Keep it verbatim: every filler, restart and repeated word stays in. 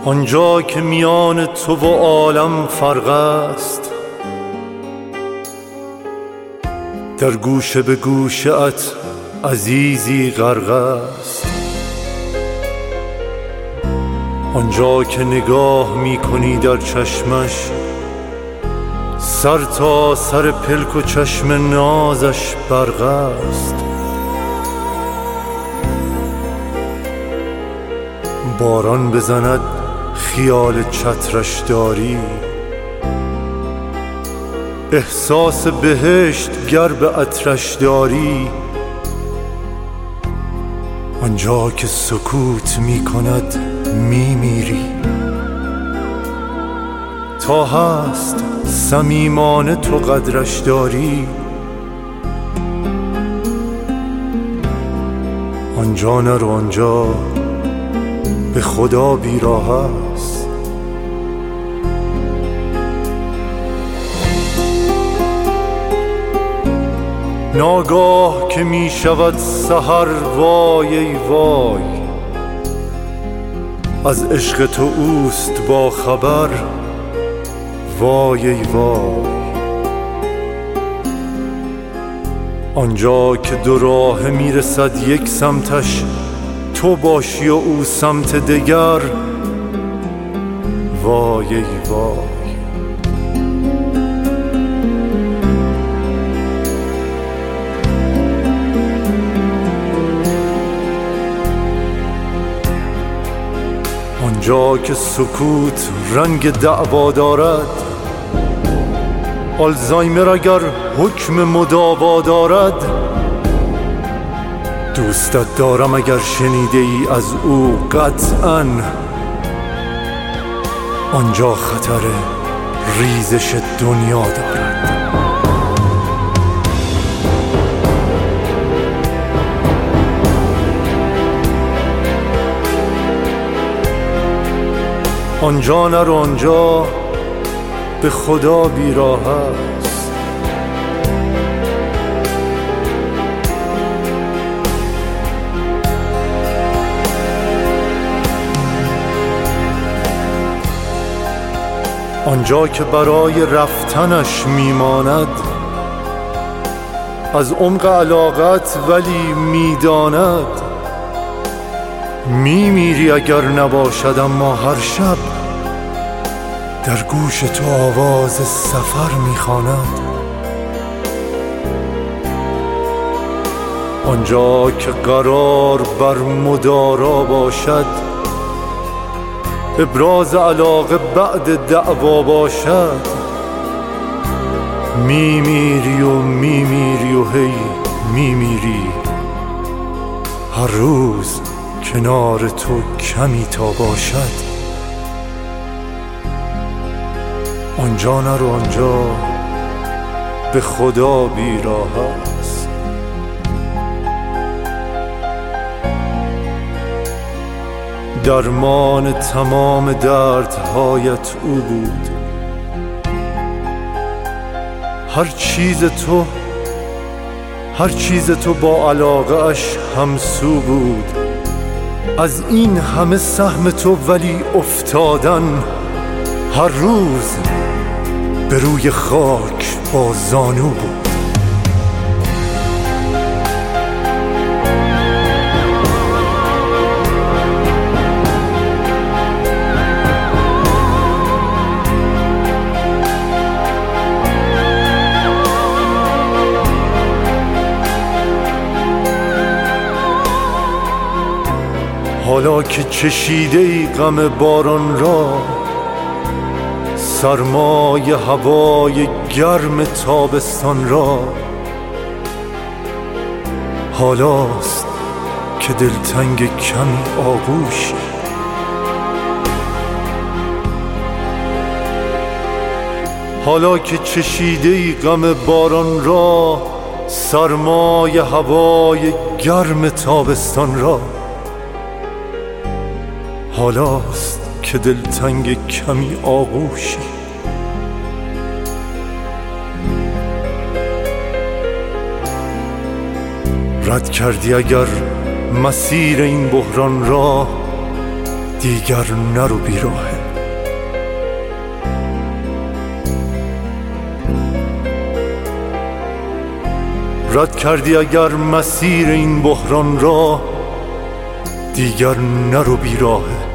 آنجا که میان تو و عالم فرق است، در گوشه به گوشه ات عزیزی غرق است. آنجا که نگاه می کنی در چشمش، سر تا سر پلک و چشم نازش برق است. باران بزند خیال چترش داری، احساس بهشت گر به عطرش داری. آنجا که سکوت می کند می میری، تا هست صمیمانه تو قدرش داری. آنجا نرو، آنجا به خدا بیراه است. ناگاه که می شود سحر، وای ای وای، از عشق تو اوست با خبر، وای ای وای. آنجا که دو راه می رسد یک سمتش، تو باشی و او سمت دگر، وای ای وای. آنجا که سکوت رنگ دعوا دارد، آلزایمر اگر حکم مداوا دارد. دوستت دارم اگر شنیده ای از او قطعاً، آنجا خطر ریزش دنیا دارد. آنجا نرو، آنجا به خدا بیراه است. آنجا که برای رفتنش میماند، از عمق علاقت ولی میداند. میمیری اگر نباشد، اما هر شب در گوش تو آواز سفر میخواند. آنجا که قرار بر مدارا باشد، ابراز علاقه بعد دعوا باشد. میمیری و میمیری و هی میمیری، هر روز کنار تو کمی تا باشد. آنجا نرو، آنجا به خدا بیراه است. درمان تمام دردهایت او بود، هر چیز تو هر چیز تو با علاقه اش همسو بود. از این همه سهم تو ولی افتادن، هر روز به روی خاک با زانو بود. حالا که چشیده ای غم باران را، سرمای هوای گرم تابستان را. حالاست که دلتنگ کمی آغوشی، حالا که چشیده ای غم باران را، سرمای هوای گرم تابستان را. حالاست که دلتنگ کمی آغوشی. رد کردی اگر مسیر این بحران را، دیگر نرو بیراهه. رد کردی اگر مسیر این بحران را، دیگر نرو بیراهه.